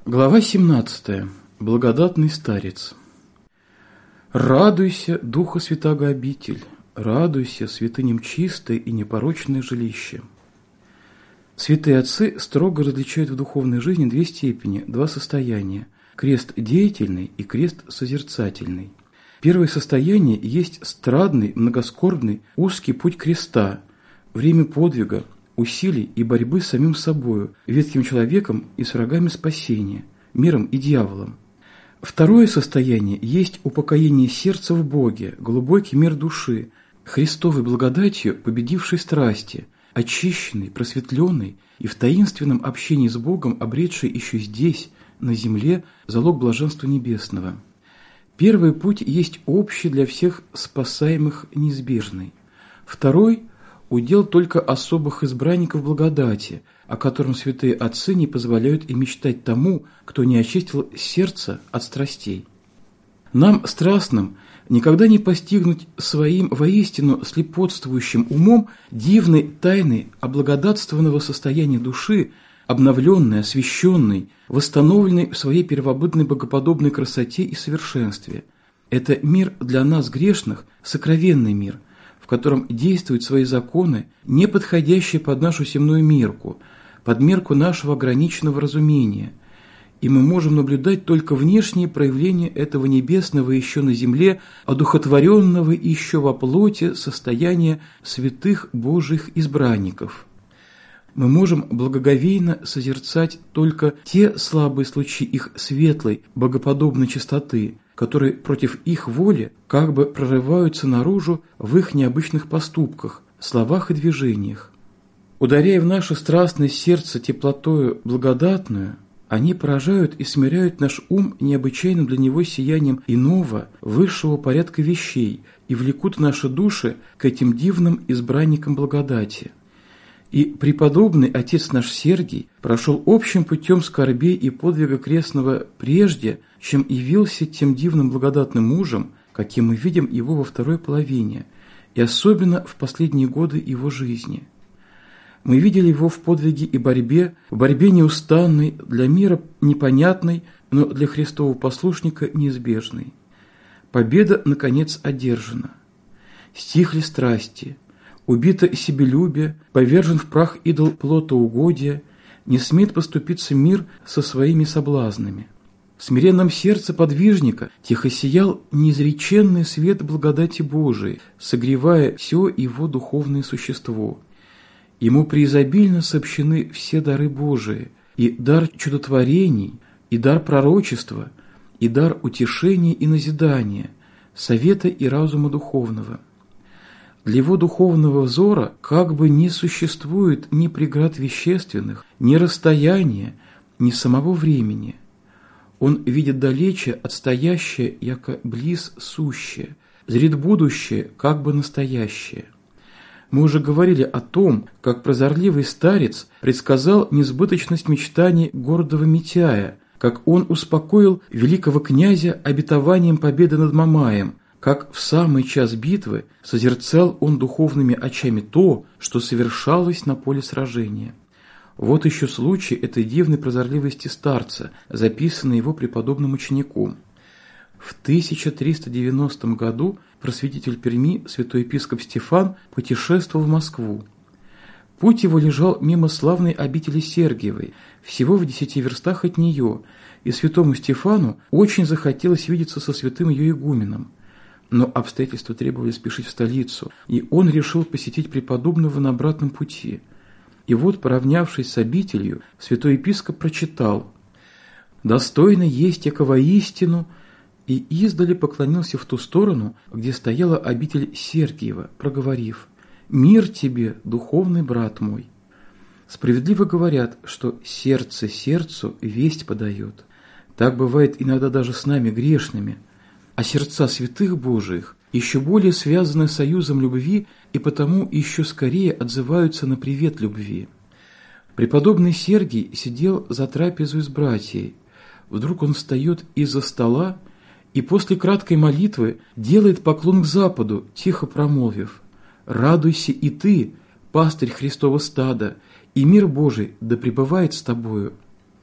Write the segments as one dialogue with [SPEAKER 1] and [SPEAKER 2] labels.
[SPEAKER 1] Глава 17. Благодатный старец. «Радуйся, Духа Святаго обитель, радуйся, святыням чистое и непорочное жилище». Святые отцы строго различают в духовной жизни две степени, два состояния – крест деятельный и крест созерцательный. Первое состояние есть страдный, многоскорбный, узкий путь креста, время подвига, усилий и борьбы с самим собою, ветхим человеком и с врагами спасения, миром и дьяволом. Второе состояние есть упокоение сердца в Боге, глубокий мир души, Христовой благодатью победившей страсти, очищенный, просветленный и в таинственном общении с Богом обретший еще здесь, на земле, залог блаженства небесного. Первый путь есть общий для всех спасаемых неизбежный. Второй – удел только особых избранников благодати, о котором святые отцы не позволяют и мечтать тому, кто не очистил сердце от страстей. Нам, страстным, никогда не постигнуть своим воистину слепотствующим умом дивной тайны облагодатствованного состояния души, обновленной, освященной, восстановленной в своей первобытной богоподобной красоте и совершенстве. Это мир для нас грешных, сокровенный мир, в котором действуют свои законы, не подходящие под нашу земную мерку, под мерку нашего ограниченного разумения, и мы можем наблюдать только внешние проявления этого небесного еще на земле, одухотворенного еще во плоти состояния святых Божьих избранников. Мы можем благоговейно созерцать только те слабые случаи их светлой, богоподобной чистоты, которые против их воли как бы прорываются наружу в их необычных поступках, словах и движениях. Ударяя в наше страстное сердце теплотою благодатную, они поражают и смиряют наш ум необычайным для него сиянием иного, высшего порядка вещей и влекут наши души к этим дивным избранникам благодати. И преподобный отец наш Сергий прошел общим путем скорбей и подвига крестного прежде, чем явился тем дивным благодатным мужем, каким мы видим его во второй половине, и особенно в последние годы его жизни. Мы видели его в подвиге и борьбе, в борьбе неустанной, для мира непонятной, но для Христового послушника неизбежной. Победа, наконец, одержана. Стихли страсти, убито себелюбие, повержен в прах идол плотоугодия, не смеет поступиться мир со своими соблазнами. В смиренном сердце подвижника тихо сиял неизреченный свет благодати Божией, согревая все его духовное существо. Ему преизобильно сообщены все дары Божии, и дар чудотворений, и дар пророчества, и дар утешения и назидания, совета и разума духовного. Для его духовного взора как бы не существует ни преград вещественных, ни расстояния, ни самого времени. Он видит далече отстоящее, яко близ сущее, зрит будущее, как бы настоящее. Мы уже говорили о том, как прозорливый старец предсказал несбыточность мечтаний гордого Митяя, как он успокоил великого князя обетованием победы над Мамаем, как в самый час битвы созерцал он духовными очами то, что совершалось на поле сражения. Вот еще случай этой дивной прозорливости старца, записанный его преподобным учеником. В 1390 году просветитель Перми, святой епископ Стефан, путешествовал в Москву. Путь его лежал мимо славной обители Сергиевой, всего в 10 верстах от нее, и святому Стефану очень захотелось видеться со святым ее игуменом. Но обстоятельства требовали спешить в столицу, и он решил посетить преподобного на обратном пути. И вот, поравнявшись с обителью, святой епископ прочитал: «Достойно есть яко воистину», и издали поклонился в ту сторону, где стояла обитель Сергиева, проговорив: «Мир тебе, духовный брат мой». Справедливо говорят, что сердце сердцу весть подает. Так бывает иногда даже с нами, грешными. А сердца святых Божиих еще более связаны союзом любви и потому еще скорее отзываются на привет любви. Преподобный Сергий сидел за трапезой с братьей. Вдруг он встает из-за стола и после краткой молитвы делает поклон к западу, тихо промолвив: «Радуйся и ты, пастырь Христова стада, и мир Божий да пребывает с тобою».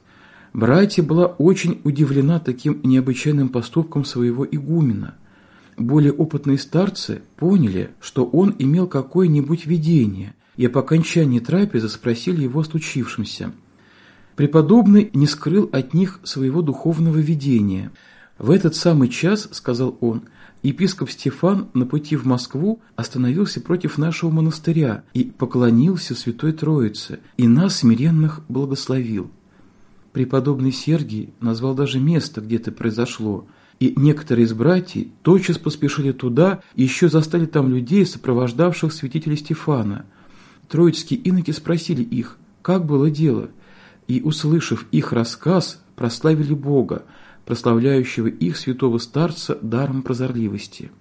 [SPEAKER 1] Братья была очень удивлена таким необычайным поступком своего игумена. Более опытные старцы поняли, что он имел какое-нибудь видение, и по окончании трапезы спросили его о случившемся. Преподобный не скрыл от них своего духовного видения. «В этот самый час, — сказал он, — епископ Стефан на пути в Москву остановился против нашего монастыря и поклонился Святой Троице, и нас, смиренных, благословил». Преподобный Сергий назвал даже место, где это произошло, и некоторые из братьев тотчас поспешили туда и еще застали там людей, сопровождавших святителя Стефана. Троицкие иноки спросили их, как было дело, и, услышав их рассказ, прославили Бога, прославляющего их святого старца даром прозорливости.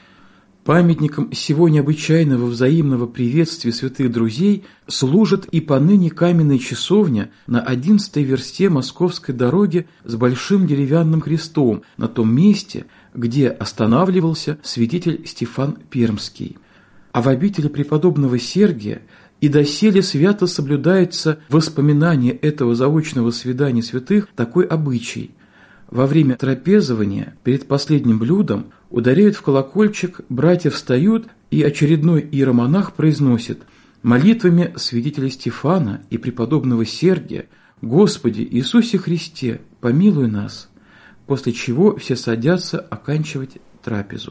[SPEAKER 1] Памятником сего необычайного взаимного приветствия святых друзей служит и поныне каменная часовня на 11-й версте московской дороги с большим деревянным крестом на том месте, где останавливался святитель Стефан Пермский. А в обители преподобного Сергия и доселе свято соблюдается воспоминание этого заочного свидания святых такой обычай. Во время трапезования перед последним блюдом ударяют в колокольчик, братья встают, и очередной иеромонах произносит молитвами святителя Стефана и преподобного Сергия: «Господи Иисусе Христе, помилуй нас», после чего все садятся оканчивать трапезу.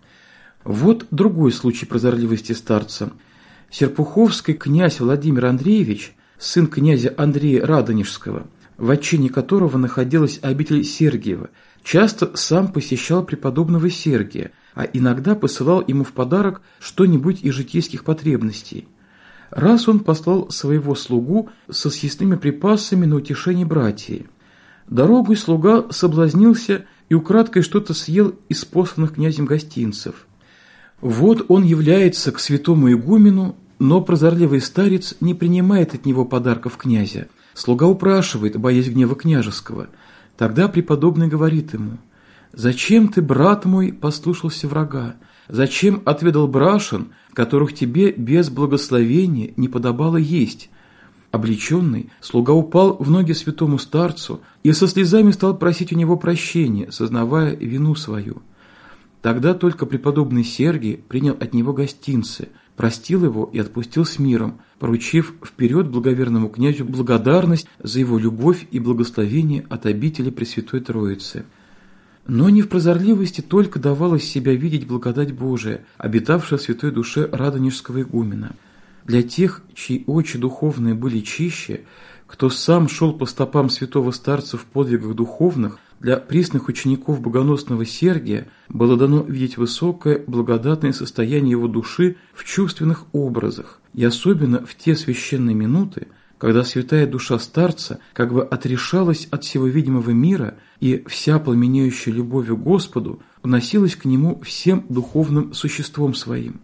[SPEAKER 1] Вот другой случай прозорливости старца. Серпуховский князь Владимир Андреевич, сын князя Андрея Радонежского, в отчине которого находилась обитель Сергиева, часто сам посещал преподобного Сергия, а иногда посылал ему в подарок что-нибудь из житейских потребностей. Раз он послал своего слугу со съестными припасами на утешение братьев. Дорогой слуга соблазнился и украдкой что-то съел из посланных князем гостинцев. Вот он является к святому игумену, но прозорливый старец не принимает от него подарков князя. Слуга упрашивает, боясь гнева княжеского. Тогда преподобный говорит ему: «Зачем ты, брат мой, послушался врага? Зачем отведал брашен, которых тебе без благословения не подобало есть?» Облеченный, слуга упал в ноги святому старцу и со слезами стал просить у него прощения, сознавая вину свою. Тогда только преподобный Сергий принял от него гостинцы, простил его и отпустил с миром, поручив вперед благоверному князю благодарность за его любовь и благословение от обители Пресвятой Троицы. Но не в прозорливости только давалось себя видеть благодать Божия, обитавшая в святой душе радонежского игумена. Для тех, чьи очи духовные были чище, кто сам шел по стопам святого старца в подвигах духовных, для пресных учеников богоносного Сергия было дано видеть высокое, благодатное состояние его души в чувственных образах, и особенно в те священные минуты, когда святая душа старца как бы отрешалась от всего видимого мира и вся пламенеющая любовью к Господу уносилась к Нему всем духовным существом своим.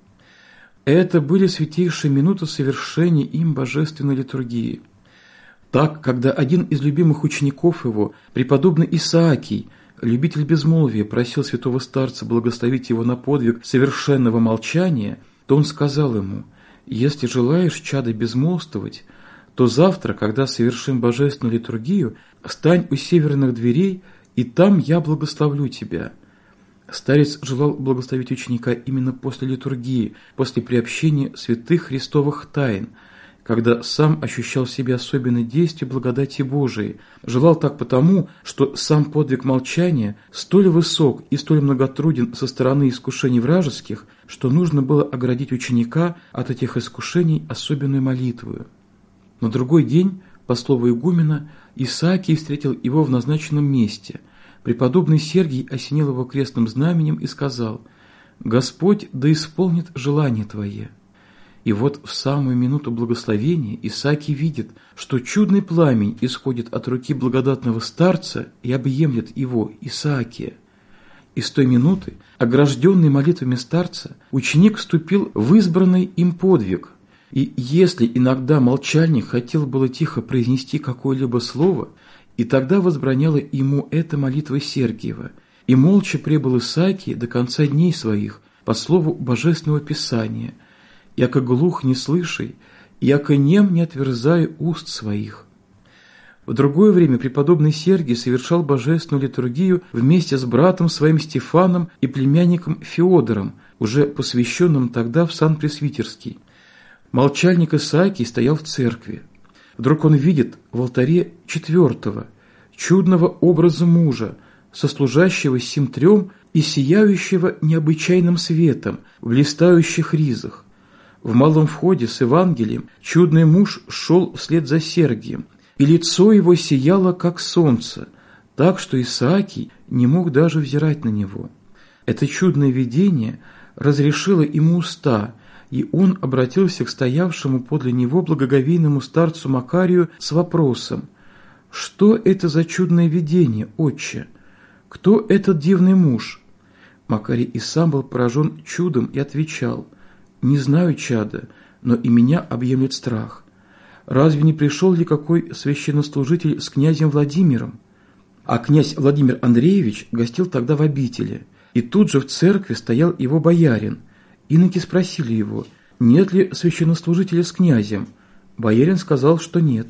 [SPEAKER 1] Это были святейшие минуты совершения им божественной литургии. Так, когда один из любимых учеников его, преподобный Исаакий, любитель безмолвия, просил святого старца благословить его на подвиг совершенного молчания, то он сказал ему: «Если желаешь, чадо, безмолвствовать, то завтра, когда совершим божественную литургию, стань у северных дверей, и там я благословлю тебя». Старец желал благословить ученика именно после литургии, после приобщения святых христовых тайн, когда сам ощущал в себе особенное действие благодати Божией. Желал так потому, что сам подвиг молчания столь высок и столь многотруден со стороны искушений вражеских, что нужно было оградить ученика от этих искушений особенной молитвою. На другой день, по слову игумена, Исаакий встретил его в назначенном месте. Преподобный Сергий осенил его крестным знаменем и сказал: «Господь да исполнит желание твое». И вот в самую минуту благословения Исаакий видит, что чудный пламень исходит от руки благодатного старца и объемлет его, Исаакия. И с той минуты, огражденный молитвами старца, ученик вступил в избранный им подвиг. И если иногда молчальник хотел было тихо произнести какое-либо слово, и тогда возбраняла ему эта молитва Сергиева, и молча пребыл Исаакий до конца дней своих по слову Божественного Писания: «Яко глух не слышай, яко нем не отверзай уст своих». В другое время преподобный Сергий совершал божественную литургию вместе с братом своим Стефаном и племянником Феодором, уже посвященным тогда в сан Пресвитерский. Молчальник Исаакий стоял в церкви. Вдруг он видит в алтаре четвертого, чудного образа мужа, сослужащего сим трем и сияющего необычайным светом в блистающих ризах. В малом входе с Евангелием чудный муж шел вслед за Сергием, и лицо его сияло, как солнце, так что Исаакий не мог даже взирать на него. Это чудное видение разрешило ему уста, и он обратился к стоявшему подле него благоговейному старцу Макарию с вопросом: «Что это за чудное видение, отче? Кто этот дивный муж?» Макарий и сам был поражен чудом и отвечал: «Не знаю, чадо, но и меня объемлет страх. Разве не пришел ли какой священнослужитель с князем Владимиром?» А князь Владимир Андреевич гостил тогда в обители, и тут же в церкви стоял его боярин. Иноки спросили его, нет ли священнослужителя с князем. Боярин сказал, что нет.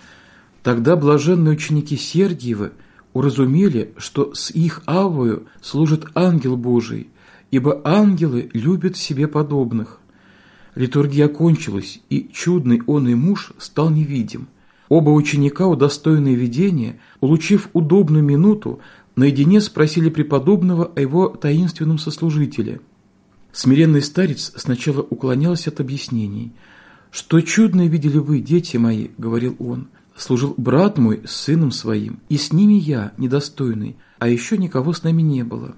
[SPEAKER 1] Тогда блаженные ученики Сергиевы уразумели, что с их авою служит ангел Божий, ибо ангелы любят себе подобных. Литургия кончилась, и чудный он и муж стал невидим. Оба ученика, удостоенные видения, улучив удобную минуту, наедине спросили преподобного о его таинственном сослужителе. Смиренный старец сначала уклонялся от объяснений. «Что чудное видели вы, дети мои, — говорил он, — служил брат мой с сыном своим, и с ними я, недостойный, а еще никого с нами не было».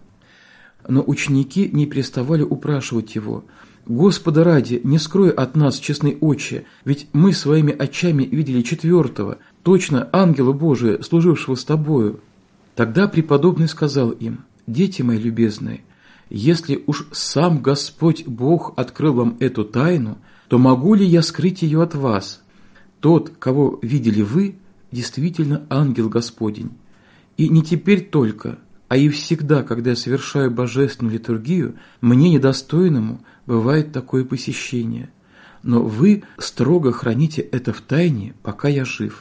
[SPEAKER 1] Но ученики не переставали упрашивать его: «Господа ради, не скрой от нас, честный отче, ведь мы своими очами видели четвертого, точно ангела Божия, служившего с тобою». Тогда преподобный сказал им: «Дети мои любезные, если уж сам Господь Бог открыл вам эту тайну, то могу ли я скрыть ее от вас? Тот, кого видели вы, действительно ангел Господень. И не теперь только, а и всегда, когда я совершаю божественную литургию, мне, недостойному, бывает такое посещение. Но вы строго храните это в тайне, пока я жив».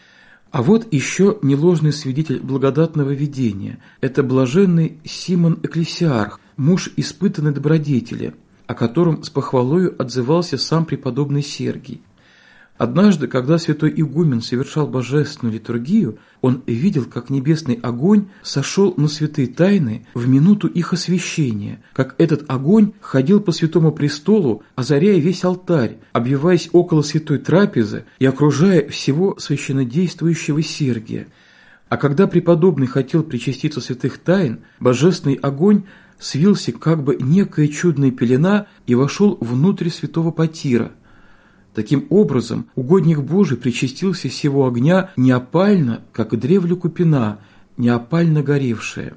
[SPEAKER 1] А вот еще неложный свидетель благодатного видения – это блаженный Симон Экклесиарх, муж испытанной добродетели, о котором с похвалою отзывался сам преподобный Сергий. Однажды, когда святой игумен совершал божественную литургию, он видел, как небесный огонь сошел на святые тайны в минуту их освящения, как этот огонь ходил по святому престолу, озаряя весь алтарь, обвиваясь около святой трапезы и окружая всего священнодействующего Сергия. А когда преподобный хотел причаститься святых тайн, божественный огонь свился как бы некая чудная пелена и вошел внутрь святого потира. Таким образом, угодник Божий причастился сего огня не опально, как древле купина, не опально горевшее.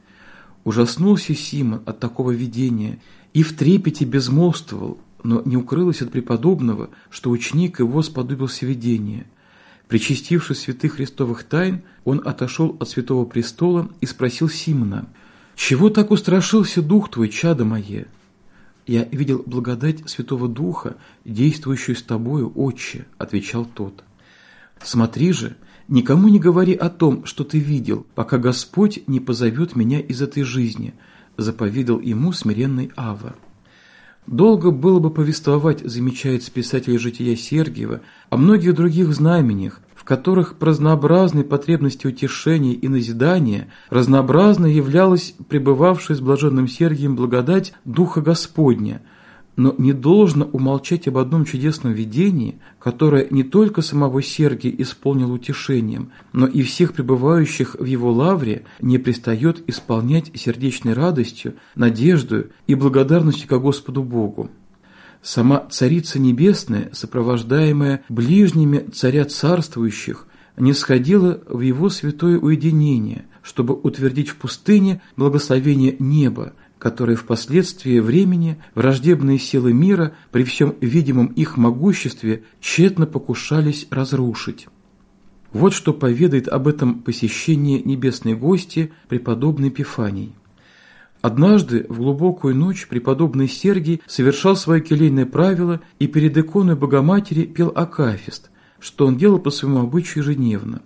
[SPEAKER 1] Ужаснулся Симон от такого видения и в трепете безмолвствовал, но не укрылось от преподобного, что ученик его сподобился видения. Причастившись святых христовых тайн, он отошел от святого престола и спросил Симона: «Чего так устрашился дух твой, чадо мое?» «Я видел благодать Святого Духа, действующую с тобою, отче», — отвечал тот. «Смотри же, никому не говори о том, что ты видел, пока Господь не позовет меня из этой жизни», — заповедал ему смиренный Ава. Долго было бы повествовать, замечает писатель жития Сергиева, о многих других знамениях, в которых по разнообразной потребности утешения и назидания разнообразно являлась пребывавшая с блаженным Сергием благодать Духа Господня, но не должно умолчать об одном чудесном видении, которое не только самого Сергия исполнило утешением, но и всех пребывающих в его лавре не пристает исполнять сердечной радостью, надеждою и благодарностью ко Господу Богу. Сама Царица Небесная, сопровождаемая ближними Царя Царствующих, не сходила в его святое уединение, чтобы утвердить в пустыне благословение неба, которые впоследствии времени враждебные силы мира при всем видимом их могуществе тщетно покушались разрушить. Вот что поведает об этом посещении небесной гости преподобный Эпифаний. Однажды в глубокую ночь преподобный Сергий совершал свое келейное правило и перед иконой Богоматери пел акафист, что он делал по своему обычаю ежедневно.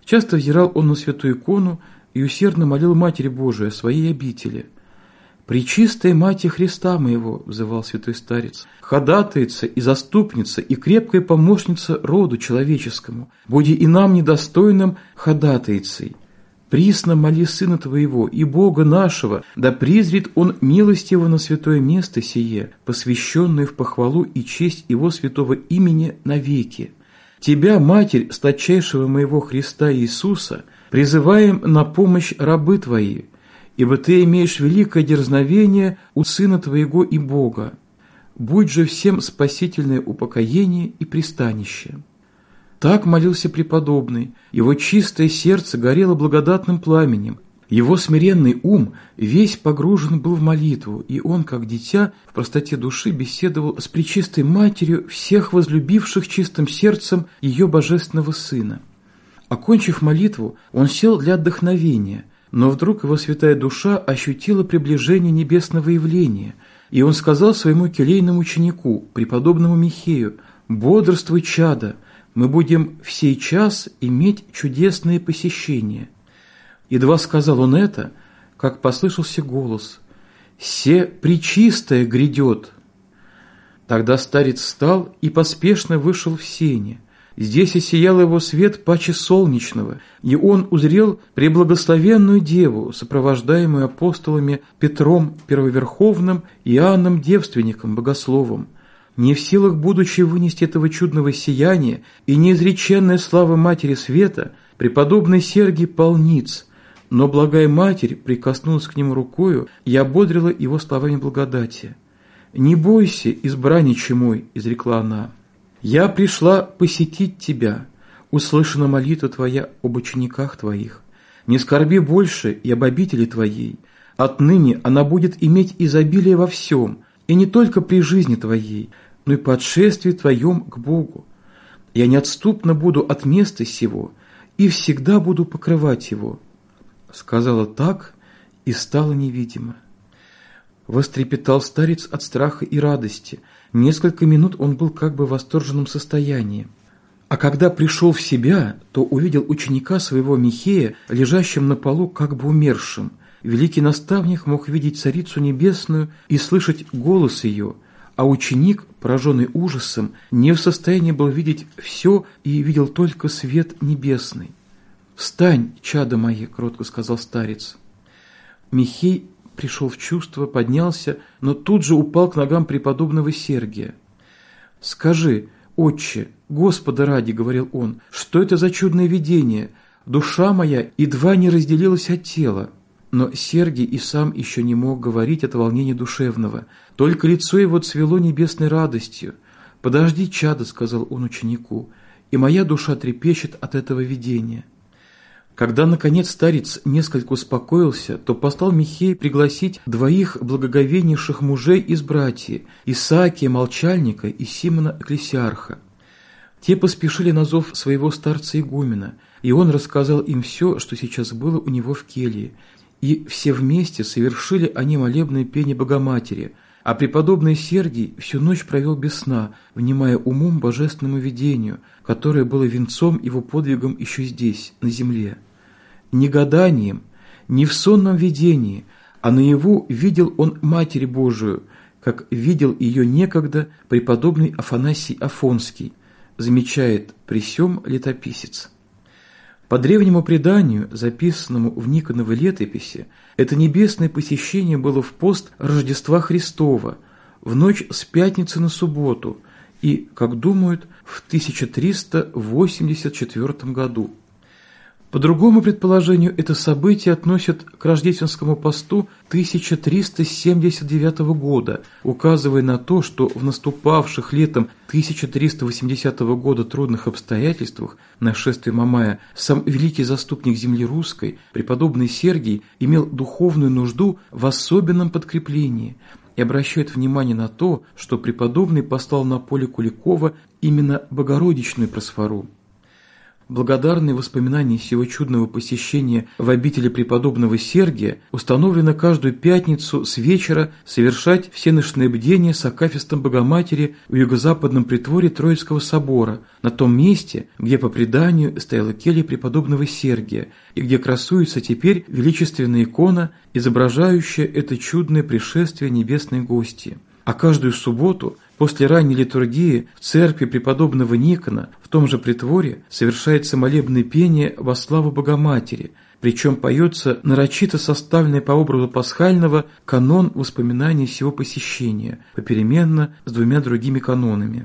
[SPEAKER 1] Часто взирал он на святую икону и усердно молил Матери Божией о своей обители. «Пречистая Мать Христа моего», — взывал святой старец, «ходатайца и заступница и крепкая помощница роду человеческому, буди и нам недостойным ходатайцей. Присно моли Сына Твоего и Бога нашего, да призрит Он милостиво на святое место сие, посвященное в похвалу и честь Его святого имени навеки. Тебя, Матерь сладчайшего моего Христа Иисуса, призываем на помощь рабы Твои, ибо Ты имеешь великое дерзновение у Сына Твоего и Бога. Будь же всем спасительное упокоение и пристанище». Так молился преподобный, его чистое сердце горело благодатным пламенем, его смиренный ум весь погружен был в молитву, и он, как дитя, в простоте души беседовал с пречистой Матерью всех возлюбивших чистым сердцем ее божественного Сына. Окончив молитву, он сел для отдохновения, но вдруг его святая душа ощутила приближение небесного явления, и он сказал своему келейному ученику, преподобному Михею: «Бодрствуй, чадо, мы будем в сей час иметь чудесные посещения». Едва сказал он это, как послышался голос: «Се пречистая грядет». Тогда старец встал и поспешно вышел в сени. Здесь и сиял его свет паче солнечного, и он узрел преблагословенную Деву, сопровождаемую апостолами Петром Первоверховным и Иоанном Девственником, богословом. Не в силах, будучи, вынести этого чудного сияния и неизреченной славы Матери Света, преподобный Сергий пал ниц, но благая Матерь прикоснулась к нему рукою и ободрила его словами благодати. «Не бойся, избранниче мой», — изрекла она, — «я пришла посетить тебя, услышана молитва твоя об учениках твоих. Не скорби больше и об обители твоей, отныне она будет иметь изобилие во всем, и не только при жизни твоей, но и по отшествии твоем к Богу. Я неотступно буду от места сего и всегда буду покрывать его». Сказала так и стала невидима. Вострепетал старец от страха и радости. Несколько минут он был как бы в восторженном состоянии. А когда пришел в себя, то увидел ученика своего Михея, лежащим на полу, как бы умершим. Великий наставник мог видеть Царицу Небесную и слышать голос ее, а ученик, пораженный ужасом, не в состоянии был видеть все и видел только свет небесный. «Встань, чадо мои», — кротко сказал старец. Михей пришел в чувство, поднялся, но тут же упал к ногам преподобного Сергия. «Скажи, отче, Господа ради, — говорил он, — что это за чудное видение? Душа моя едва не разделилась от тела». Но Сергий и сам еще не мог говорить от волнения душевного, только лицо его цвело небесной радостью. «Подожди, чадо, — сказал он ученику, — и моя душа трепещет от этого видения». Когда, наконец, старец несколько успокоился, то послал Михей пригласить двоих благоговейнейших мужей из братьев, Исаакия Молчальника и Симона Экклесиарха. Те поспешили на зов своего старца-игумена, и он рассказал им все, что сейчас было у него в келье, и все вместе совершили они молебное пение Богоматери, а преподобный Сергий всю ночь провел без сна, внимая умом божественному видению, которое было венцом его подвигом еще здесь, на земле. Не гаданием, не в сонном видении, а наяву видел он Матерь Божию, как видел ее некогда преподобный Афанасий Афонский, замечает при сем летописец. По древнему преданию, записанному в Никоновой летописи, это небесное посещение было в пост Рождества Христова, в ночь с пятницы на субботу и, как думают, в 1384 году. По другому предположению, это событие относят к рождественскому посту 1379 года, указывая на то, что в наступавших летом 1380 года трудных обстоятельствах нашествия Мамая сам великий заступник земли русской, преподобный Сергий, имел духовную нужду в особенном подкреплении и обращает внимание на то, что преподобный послал на поле Куликова именно Богородичную просфору. благодарные воспоминания сего чудного посещения в обители преподобного Сергия установлено каждую пятницу с вечера совершать всеночное бдение с акафистом Богоматери в юго-западном притворе Троицкого собора, на том месте, где по преданию стояла келья преподобного Сергия и где красуется теперь величественная икона, изображающая это чудное пришествие небесной гостьи. А каждую субботу после ранней литургии в церкви преподобного Никона в том же притворе совершается молебное пение во славу Богоматери, причем поется нарочито составленный по образу пасхального канон воспоминаний сего посещения, попеременно с двумя другими канонами.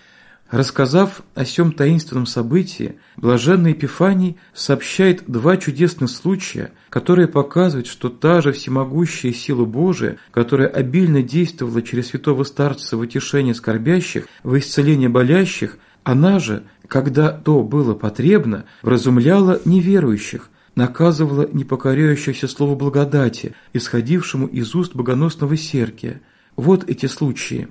[SPEAKER 1] Рассказав о сём таинственном событии, блаженный Епифаний сообщает два чудесных случая, которые показывают, что та же всемогущая сила Божия, которая обильно действовала через святого старца в утешение скорбящих, в исцеление болящих, она же, когда то было потребно, вразумляла неверующих, наказывала непокоряющихся слову благодати, исходившему из уст богоносного Сергия. Вот эти случаи.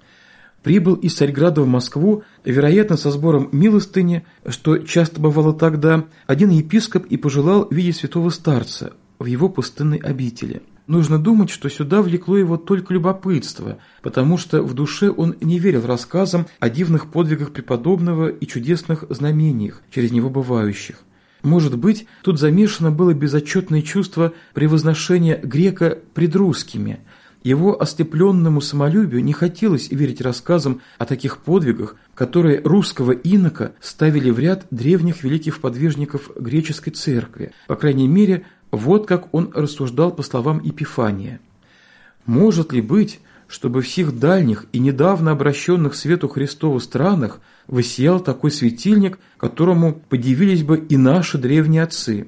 [SPEAKER 1] Прибыл из Царьграда в Москву, вероятно, со сбором милостыни, что часто бывало тогда, один епископ и пожелал видеть святого старца в его пустынной обители. Нужно думать, что сюда влекло его только любопытство, потому что в душе он не верил рассказам о дивных подвигах преподобного и чудесных знамениях, через него бывающих. Может быть, тут замешано было безотчетное чувство превозношения грека пред русскими. Его ослепленному самолюбию не хотелось верить рассказам о таких подвигах, которые русского инока ставили в ряд древних великих подвижников греческой церкви. По крайней мере, вот как он рассуждал по словам Епифания. «Может ли быть, чтобы в сих дальних и недавно обращенных к свету Христову странах воссиял такой светильник, которому подивились бы и наши древние отцы?»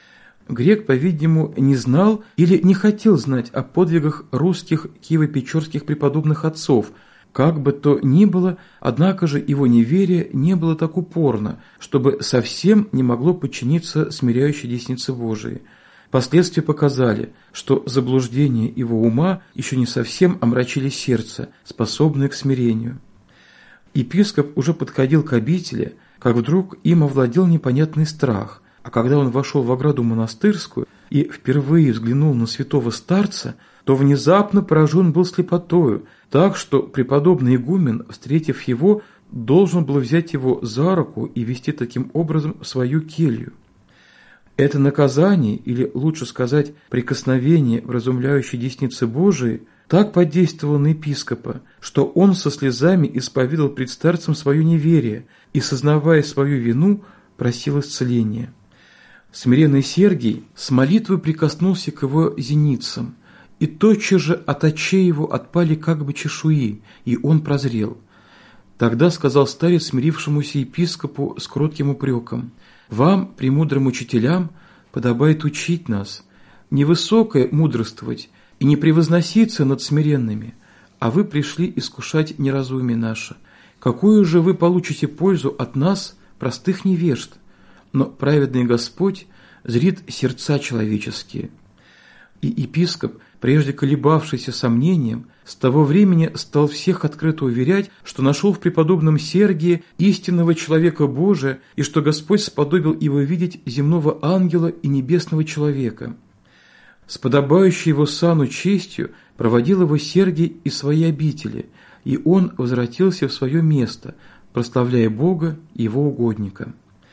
[SPEAKER 1] Грек, по-видимому, не знал или не хотел знать о подвигах русских киево-печорских преподобных отцов. Как бы то ни было, однако же его неверие не было так упорно, чтобы совсем не могло подчиниться смиряющей деснице Божией. Последствия показали, что заблуждения его ума еще не совсем омрачили сердце, способное к смирению. Епископ уже подходил к обители, как вдруг им овладел непонятный страх. А когда он вошел в ограду монастырскую и впервые взглянул на святого старца, то внезапно поражен был слепотою, так что преподобный игумен, встретив его, должен был взять его за руку и вести таким образом в свою келью. Это наказание, или лучше сказать, прикосновение вразумляющей десницы Божией, так подействовало на епископа, что он со слезами исповедал пред старцем свое неверие и, сознавая свою вину, просил исцеления. Смиренный Сергий с молитвой прикоснулся к его зеницам, и тотчас же от очей его отпали как бы чешуи, и он прозрел. Тогда сказал старец смирившемуся епископу с кротким упреком: «Вам, премудрым учителям, подобает учить нас, не высокое мудрствовать и не превозноситься над смиренными, а вы пришли искушать неразумие наше. Какую же вы получите пользу от нас, простых невежд? Но праведный Господь зрит сердца человеческие». И епископ, прежде колебавшийся сомнением, с того времени стал всех открыто уверять, что нашел в преподобном Сергии истинного человека Божия и что Господь сподобил его видеть земного ангела и небесного человека. С подобающей его сану честью проводил его Сергий из своей обители, и он возвратился в свое место, прославляя Бога и его угодника.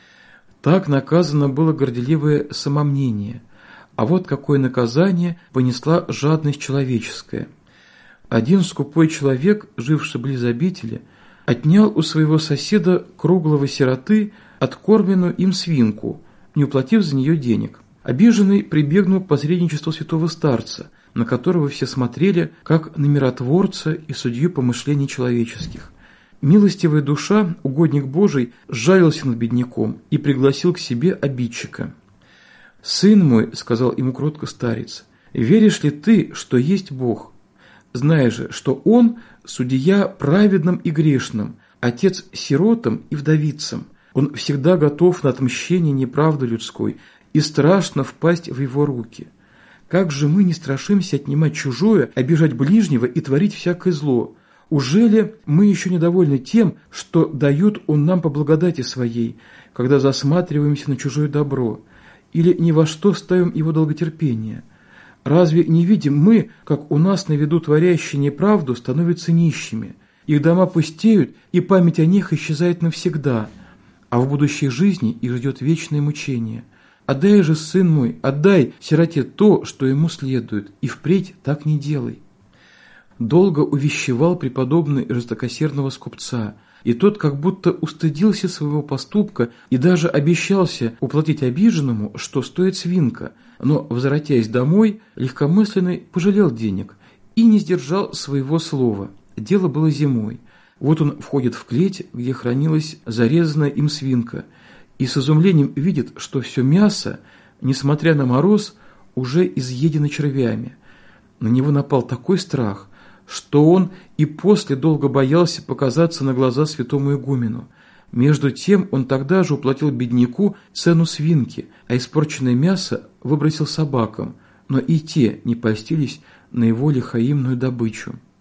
[SPEAKER 1] Так наказано было горделивое самомнение, а вот какое наказание понесла жадность человеческая. Один скупой человек, живший близ обители, отнял у своего соседа круглого сироты откормленную им свинку, не уплатив за нее денег. Обиженный прибегнул к посредничеству святого старца, на которого все смотрели, как на миротворца и судью помышлений человеческих. Милостивая душа, угодник Божий, сжалился над бедняком и пригласил к себе обидчика. «Сын мой, — сказал ему кротко старец, — веришь ли ты, что есть Бог? Знай же, что Он — судья праведным и грешным, отец сиротам и вдовицам. Он всегда готов на отмщение неправды людской и страшно впасть в его руки. Как же мы не страшимся отнимать чужое, обижать ближнего и творить всякое зло? Ужели мы еще недовольны тем, что дает Он нам по благодати Своей, когда засматриваемся на чужое добро, или ни во что ставим Его долготерпение? Разве не видим мы, как у нас на виду творящие неправду становятся нищими? Их дома пустеют, и память о них исчезает навсегда, а в будущей жизни их ждет вечное мучение. Отдай же, сын мой, отдай сироте то, что ему следует, и впредь так не делай. Долго увещевал преподобный жестокосердного скупца, и тот как будто устыдился своего поступка и даже обещался уплатить обиженному, что стоит свинка, но, возвратясь домой, легкомысленный пожалел денег и не сдержал своего слова. Дело было зимой. Вот он входит в клеть, где хранилась зарезанная им свинка, и с изумлением видит, что все мясо, несмотря на мороз, уже изъедено червями. На него напал такой страх, что он и после долго боялся показаться на глаза святому игумену. Между тем он тогда же уплатил бедняку цену свинки, а испорченное мясо выбросил собакам, но и те не польстились на его лихоимную добычу.